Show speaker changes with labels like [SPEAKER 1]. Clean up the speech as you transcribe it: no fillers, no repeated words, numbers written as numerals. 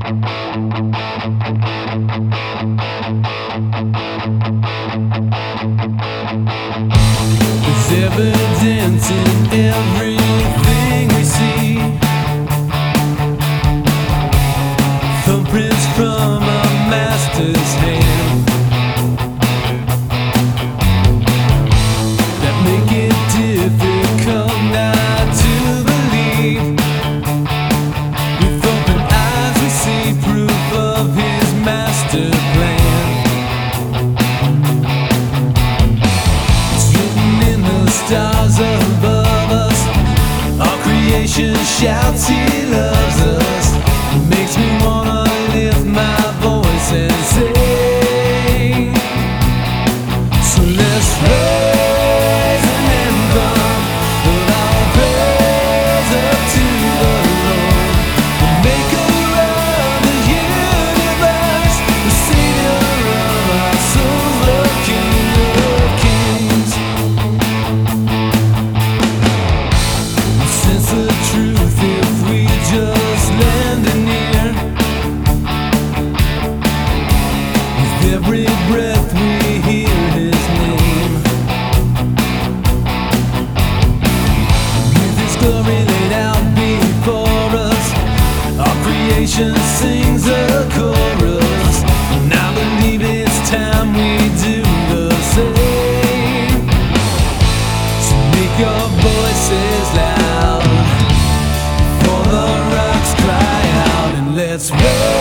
[SPEAKER 1] There's evidence in everything we see. Thumbprints from a master's hand that make it difficult not to believe. With open eyes we see proof of his master plan. It's written in the stars above us. Our creation shouts he loves us. It makes me wanna lift my voice and sing. So let's raise an anthem of our praise up to the Lord, the maker of the universe, the savior of our souls, the King of kings. Sense the truth if we just lend an ear. With every breath we hear his name. With his glory laid out before us, our creation sings a chorus. And I believe it's time we do the same. So make your voices loud, for the rocks cry out, and let's raise